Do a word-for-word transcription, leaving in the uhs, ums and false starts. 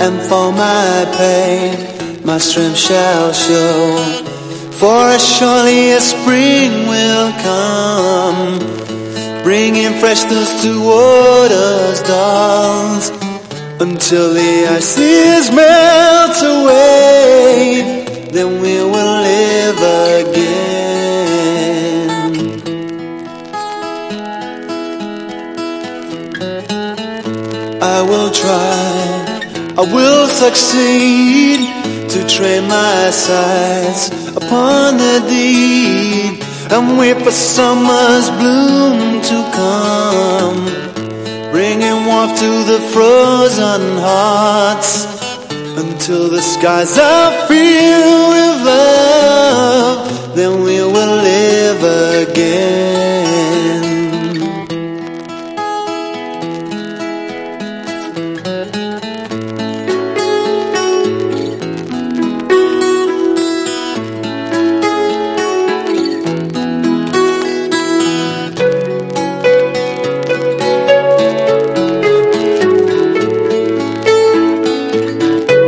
and for my pain my strength shall show. For as surely as spring will come, bringing freshness to water's dawns, until the ices melt away, then we will live again. I will try, I will succeed, to train my sights upon the deep, and wait for summer's bloom to come, bringing warmth to the frozen hearts, until the skies are filled with love, then we will live again.